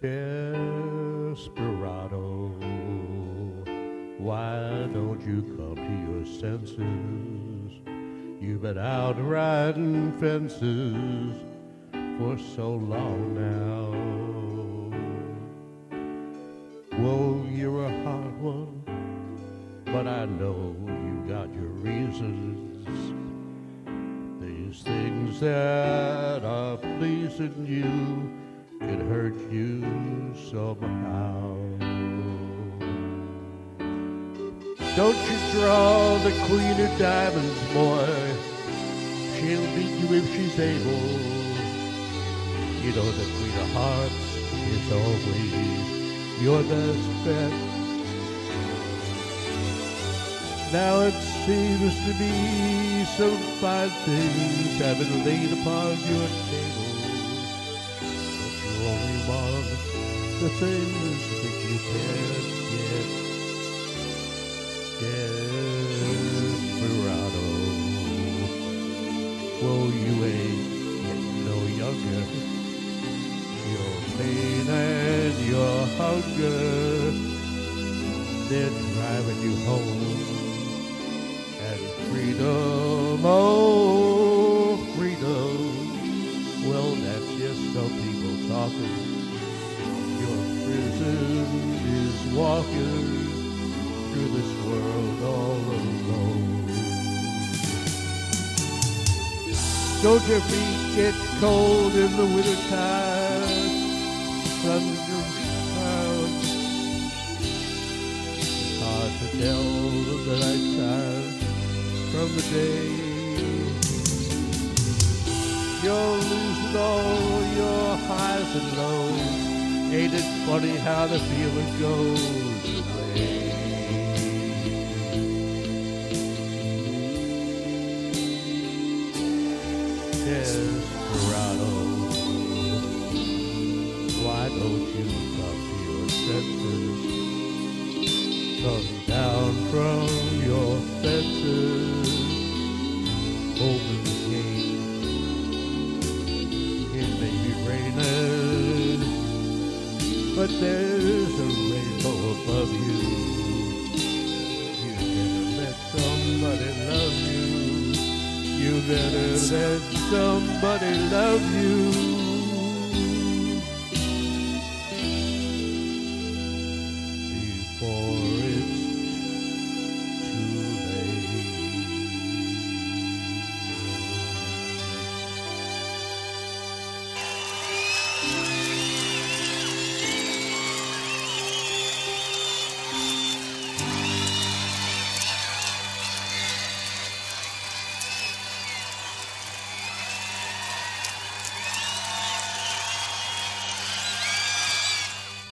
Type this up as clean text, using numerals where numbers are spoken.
Desperado, why don't you come to your senses? You've been out riding fences for so long now. Whoa, you're a hot one, but I know you got your reasons. These things that are pleasing you can hurt you somehow. Don't you draw the queen of diamonds, boy. She'll beat you if she's able. You know the queen of hearts is always your best bet. Now it seems to me some fine things have been laid upon your table, but you only want the things that you can't get. Desperado, well, you ain't getting no younger. Your pain and your hunger, they're driving you home. And freedom, oh, freedom, well, that's just some people talking. Your prison is walking through this world all alone. Don't your feet get cold in the wintertime? Thunder clouds. It's hard to tell the night time from the day. You're losing all your highs and lows. Ain't it funny how the feeling goes away? Desperado, why don't you come to your senses? Come down from your fences, open the gate. It may be raining, but there's a rainbow above you. You better let somebody love you. You better let somebody love you.